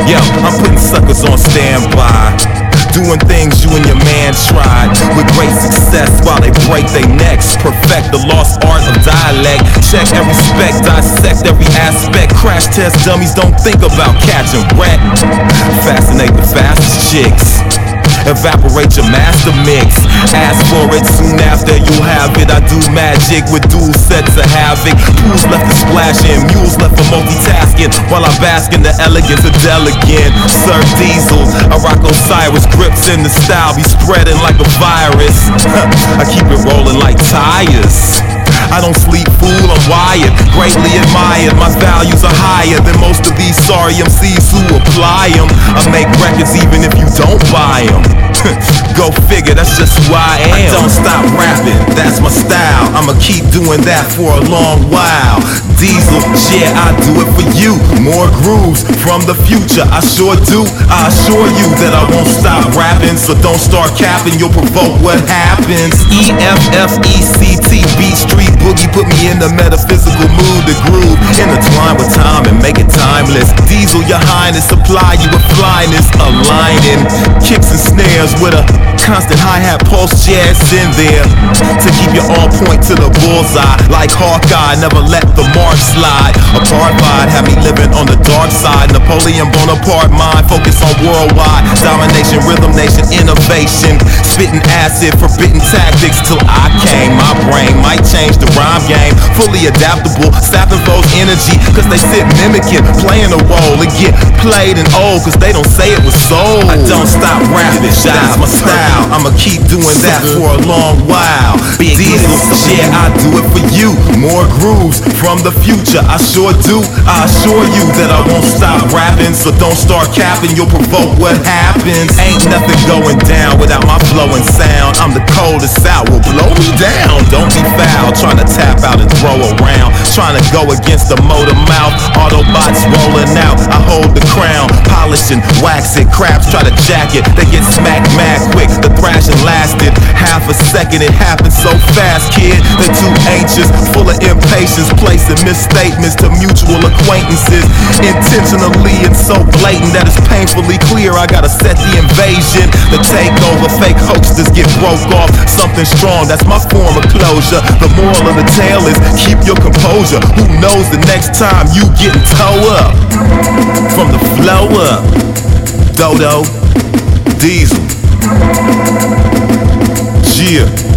Yo, I'm putting suckers on standby, doing things you and your man tried with great success while they break their necks. Perfect the lost art of dialect. Check every spec, dissect every aspect. Crash test dummies, don't think about catching wreck. Fascinate the fastest chicks, evaporate your master mix. Ask for it, soon after you'll have it. I do magic with dual sets of havoc. Pools left to splashing, mules left for multitasking, while I bask in the elegance of Deligan. Sir Diesel, I rock Osiris grips, in the style be spreading like a virus. I keep it rolling like tires. I don't sleep, fool, I'm wired, greatly admired. My values are higher than most of these sorry MCs who apply them. I make records even if you don't buy them. Go figure, that's just who I am. I don't stop rapping, that's my style. I'ma keep doing that for a long while. Diesel, yeah, I do it for you. More grooves from the future, I sure do. I assure you that I won't stop rapping, so don't start capping, you'll provoke what happens. EFFECT, Beat Street Boogie, put me in the metaphysical mood to groove. Intertwine with time and make it timeless. Diesel, your highness, supply you with flyness. Aligning kicks and snares with a constant hi-hat pulse jazz in there to keep you on point to the bullseye. Like Hawkeye, never let the mark slide. Apartheid had me living on the dark side. Napoleon Bonaparte mind, focus on worldwide domination, rhythm nation, innovation. Spitting acid, forbidden tactics till I came. My brain might change the rhyme game. Fully adaptable, sapping foes energy, cause they sit mimicking, playing a role and get played and old, cause they don't say it was soul. I don't stop rapping, that's my style. I'ma keep doing that for a long while. Diesel, yeah, I do it for you. More grooves from the future, I sure do. I assure you that I won't stop rapping, so don't start capping, you'll provoke what happens. Ain't nothing going down without my flowing sound. I'm the coldest out, will blow me down. Don't be foul, trying to tap out and throw around, trying to go against the motor mouth. Autobots rolling out, I hold the crown, polishing, wax it. Crabs try to jack it, they get smacked mad quick. The thrashing lasted half a second, it happened so fast, kid. They're too anxious, full of impatience, placing misstatements to mutual acquaintances, intentionally and so blatant that it's painfully clear I gotta set the invasion. The takeover, fake hoaxers get broke off. Something strong, that's my form of closure. The moral of the tale is keep your composure. Who knows the next time you getting toe up from the flow up. Dodo, Diesel, yeah.